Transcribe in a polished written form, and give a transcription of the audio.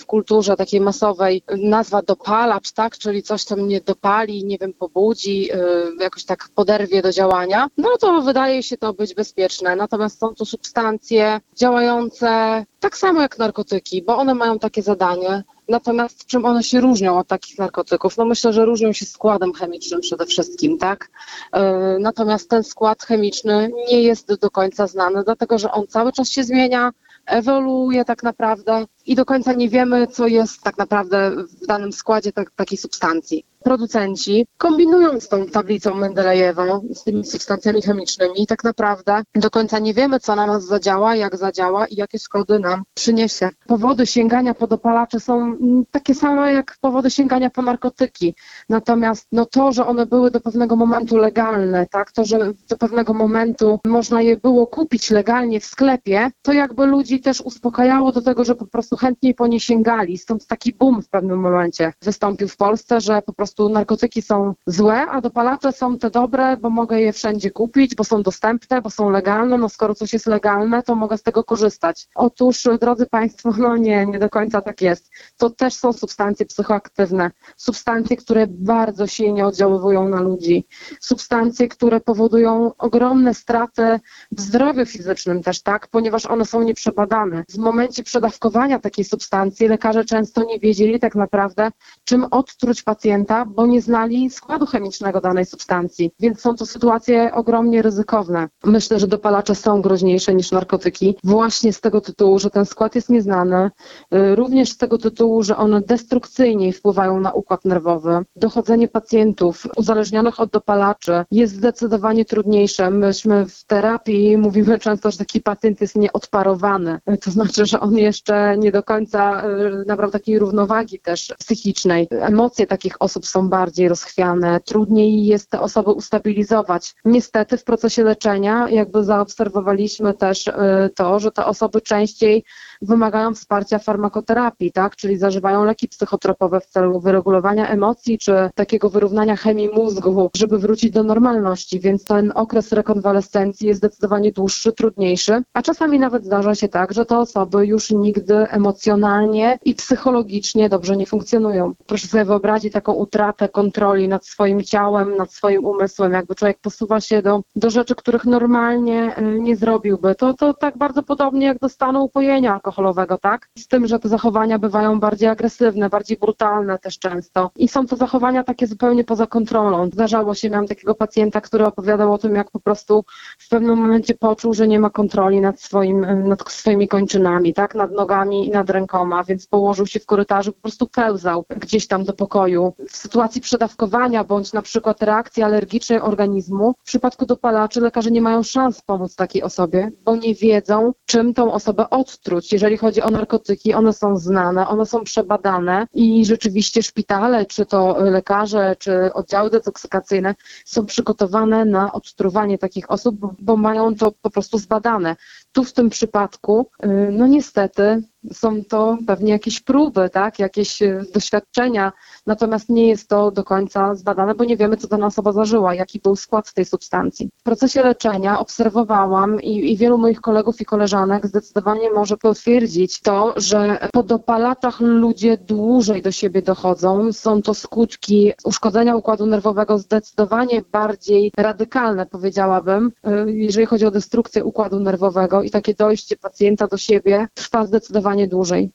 kulturze takiej masowej nazwa dopalacz, tak, czyli coś, co mnie dopali, nie wiem, pobudzi, jakoś tak poderwie do działania, no to wydaje się to być bezpieczne. Natomiast są to substancje działające tak samo jak narkotyki, bo one mają takie zadanie. Natomiast czym one się różnią od takich narkotyków? No myślę, że różnią się składem chemicznym przede wszystkim, tak? Natomiast ten skład chemiczny nie jest do końca znany, dlatego że on cały czas się zmienia, ewoluuje tak naprawdę i do końca nie wiemy, co jest tak naprawdę w danym składzie takiej substancji. Producenci kombinują z tą tablicą Mendelejewą, z tymi substancjami chemicznymi i tak naprawdę do końca nie wiemy, co na nas zadziała i jakie szkody nam przyniesie. Powody sięgania po dopalacze są takie same jak powody sięgania po narkotyki. Natomiast to, że one były do pewnego momentu legalne, tak, to, że do pewnego momentu można je było kupić legalnie w sklepie, to jakby ludzi też uspokajało do tego, że po prostu chętniej po nie sięgali. Stąd taki boom w pewnym momencie wystąpił w Polsce, że po prostu narkotyki są złe, a dopalacze są te dobre, bo mogę je wszędzie kupić, bo są dostępne, bo są legalne. No skoro coś jest legalne, to mogę z tego korzystać. Otóż, drodzy Państwo, nie do końca tak jest. To też są substancje psychoaktywne. Substancje, które bardzo silnie oddziaływują na ludzi. Substancje, które powodują ogromne straty w zdrowiu fizycznym też, tak, ponieważ one są nieprzebadane. W momencie przedawkowania takiej substancji lekarze często nie wiedzieli tak naprawdę, czym odtruć pacjenta, bo nie znali składu chemicznego danej substancji, więc są to sytuacje ogromnie ryzykowne. Myślę, że dopalacze są groźniejsze niż narkotyki, właśnie z tego tytułu, że ten skład jest nieznany, również z tego tytułu, że one destrukcyjnie wpływają na układ nerwowy. Dochodzenie pacjentów uzależnionych od dopalaczy jest zdecydowanie trudniejsze. Myśmy w terapii mówimy często, że taki pacjent jest nieodparowany, to znaczy, że on jeszcze nie do końca nabrał takiej równowagi też psychicznej. Emocje takich osób są bardziej rozchwiane, trudniej jest te osoby ustabilizować. Niestety w procesie leczenia jakby zaobserwowaliśmy też to, że te osoby częściej wymagają wsparcia farmakoterapii, tak? Czyli zażywają leki psychotropowe w celu wyregulowania emocji czy takiego wyrównania chemii mózgu, żeby wrócić do normalności, więc ten okres rekonwalescencji jest zdecydowanie dłuższy, trudniejszy, a czasami nawet zdarza się tak, że te osoby już nigdy emocjonalnie i psychologicznie dobrze nie funkcjonują. Proszę sobie wyobrazić taką utratę kontroli nad swoim ciałem, nad swoim umysłem, jakby człowiek posuwa się do rzeczy, których normalnie nie zrobiłby. To tak bardzo podobnie jak do stanu upojenia alkoholowego, tak? Z tym, że te zachowania bywają bardziej agresywne, bardziej brutalne też często. I są to zachowania takie zupełnie poza kontrolą. Zdarzało się, miałam takiego pacjenta, który opowiadał o tym, jak po prostu w pewnym momencie poczuł, że nie ma kontroli nad swoimi kończynami, tak? Nad nogami i nad rękoma, więc położył się w korytarzu, po prostu pełzał gdzieś tam do pokoju. W sytuacji przedawkowania bądź na przykład reakcji alergicznej organizmu, w przypadku dopalaczy lekarze nie mają szans pomóc takiej osobie, bo nie wiedzą, czym tą osobę odtruć. Jeżeli chodzi o narkotyki, one są znane, one są przebadane i rzeczywiście szpitale, czy to lekarze, czy oddziały detoksykacyjne są przygotowane na odtruwanie takich osób, bo mają to po prostu zbadane. Tu w tym przypadku, no niestety, są to pewnie jakieś próby, tak, jakieś doświadczenia, natomiast nie jest to do końca zbadane, bo nie wiemy, co dana osoba zażyła, jaki był skład tej substancji. W procesie leczenia obserwowałam i wielu moich kolegów i koleżanek zdecydowanie może potwierdzić to, że po dopalaczach ludzie dłużej do siebie dochodzą. Są to skutki uszkodzenia układu nerwowego zdecydowanie bardziej radykalne, powiedziałabym, jeżeli chodzi o destrukcję układu nerwowego i takie dojście pacjenta do siebie trwa zdecydowanie dłużej.